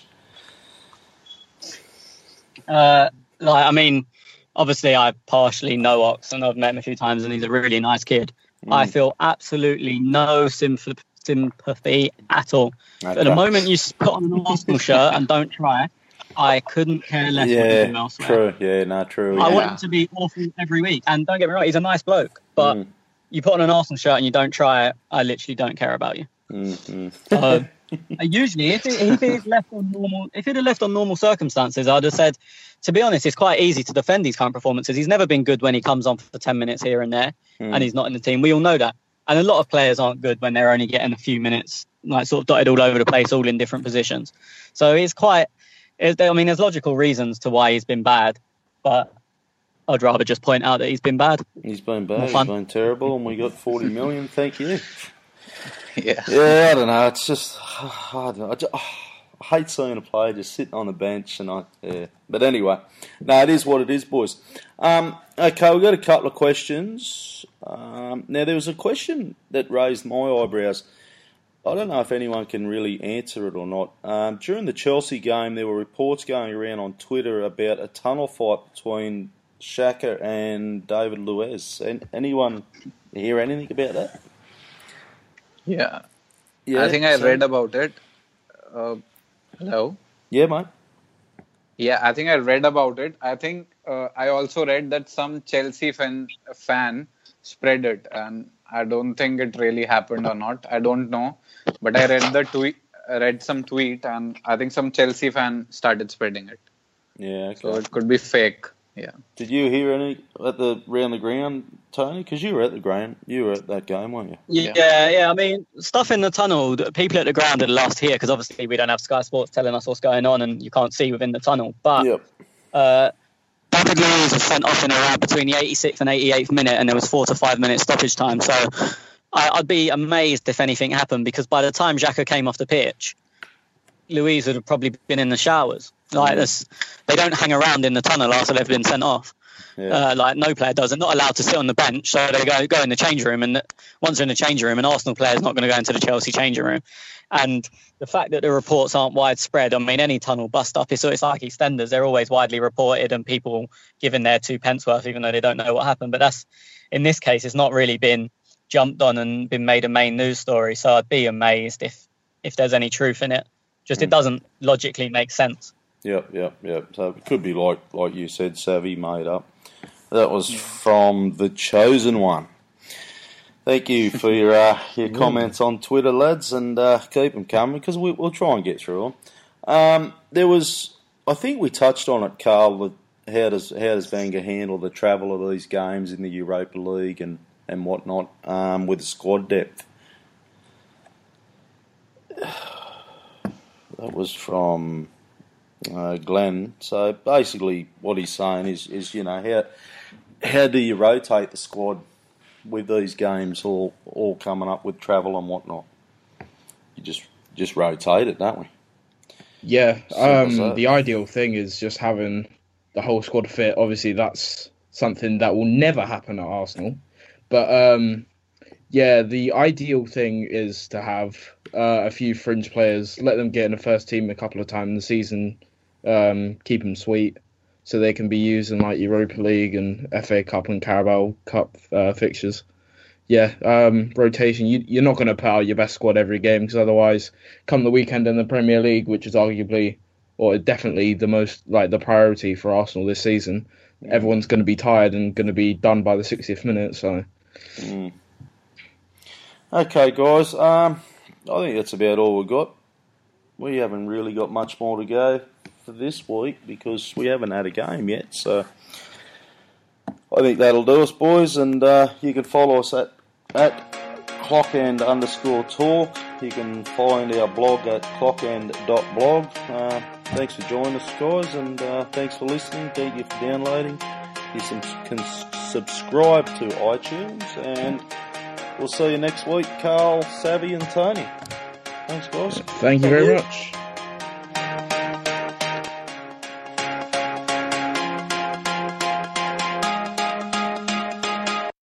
S2: Uh, like I mean, obviously I partially know Ox and I've met him a few times, and he's a really nice kid. Mm. I feel absolutely no sympathy. sympathy at all. Okay. At the moment you put on an Arsenal shirt and don't try, I couldn't care less
S1: yeah,
S2: what you do elsewhere.
S1: True, yeah, no, true.
S2: I
S1: yeah.
S2: want him to be awful every week. And don't get me wrong, he's a nice bloke. But mm. you put on an Arsenal shirt and you don't try it, I literally don't care about you.
S1: Mm-hmm.
S2: So, usually, if it, if it left on normal, if it had left on normal circumstances, I'd have said, to be honest, it's quite easy to defend these current performances. He's never been good when he comes on for ten minutes here and there, mm. and he's not in the team. We all know that. And a lot of players aren't good when they're only getting a few minutes, like sort of dotted all over the place, all in different positions. So it's quite, it's, I mean, there's logical reasons to why he's been bad, but I'd rather just point out that he's been bad.
S1: He's been bad, he's been terrible, and we got forty million, thank you.
S4: Yeah.
S1: Yeah, I don't know, it's just, I don't know, I, just, oh, I hate seeing a player just sitting on the bench, and I, yeah. But anyway, no, it is what it is, boys. Um, okay, we've got a couple of questions. Um, now, there was a question that raised my eyebrows. I don't know if anyone can really answer it or not. Um, during the Chelsea game, there were reports going around on Twitter about a tunnel fight between Xhaka and David Luiz. And anyone hear anything about that?
S4: Yeah. yeah I think I so, read about it. Uh, hello?
S1: Yeah, mate.
S4: Yeah, I think I read about it. I think uh, I also read that some Chelsea fan, fan spread it, and I don't think it really happened or not. I don't know, but I read the tweet, I read some tweet, and I think some Chelsea fan started spreading it.
S1: Yeah, okay.
S4: So it could be fake. Yeah.
S1: Did you hear any at the round the ground, Tony? Because you were at the ground, you were at that game, weren't you?
S2: Yeah, yeah. yeah I mean, stuff in the tunnel. People at the ground are lost here because obviously we don't have Sky Sports telling us what's going on, and you can't see within the tunnel. But
S1: yep.
S2: uh, David Luiz was sent off in around between the eighty-sixth and eighty-eighth minute, and there was four to five minutes stoppage time. So I, I'd be amazed if anything happened, because by the time Xhaka came off the pitch, Luiz would have probably been in the showers. Like this, they don't hang around in the tunnel after they've been sent off. Yeah. Uh, like no player does. They're not allowed to sit on the bench, so they go go in the change room. And once they're in the change room, an Arsenal player is not going to go into the Chelsea changing room. And the fact that the reports aren't widespread, I mean, any tunnel bust up, it's, it's like EastEnders. They're always widely reported, and people giving their two pence worth, even though they don't know what happened. But that's, in this case, it's not really been jumped on and been made a main news story. So I'd be amazed if if there's any truth in it. Just mm. it doesn't logically make sense.
S1: Yep, yep, yep. So it could be like like you said, Savvy made up. That was from The Chosen One. Thank you for your uh, your comments on Twitter, lads, and uh, keep them coming, because we, we'll try and get through them. Um, there was, I think we touched on it, Carl. The, how does how does Wenger handle the travel of these games in the Europa League and and whatnot um, with the squad depth? That was from uh, Glenn. So basically, what he's saying is, is you know, how how do you rotate the squad with these games all all coming up with travel and whatnot? You just just rotate it, don't we?
S3: Yeah. Um, the ideal thing is just having the whole squad fit. Obviously, that's something that will never happen at Arsenal. But um, yeah, the ideal thing is to have uh, a few fringe players, let them get in the first team a couple of times in the season, um, keep them sweet, so they can be used in like Europa League and F A Cup and Carabao Cup uh, fixtures. Yeah, um, rotation. You, you're not going to put out your best squad every game, because otherwise, come the weekend in the Premier League, which is arguably or definitely the most like the priority for Arsenal this season. Mm. Everyone's going to be tired and going to be done by the sixtieth minute. So,
S1: mm. okay, guys. Um, I think that's about all we've got. We haven't really got much more to go for this week because we haven't had a game yet. So, I think that'll do us, boys. And uh, you can follow us at at. clockend underscore talk. You can find our blog at clockend dot blog. Uh, thanks for joining us, guys, and uh, thanks for listening. Thank you for downloading. You can subscribe to iTunes, and we'll see you next week, Carl, Savvy, and Tony. Thanks, guys.
S3: Thank you very much.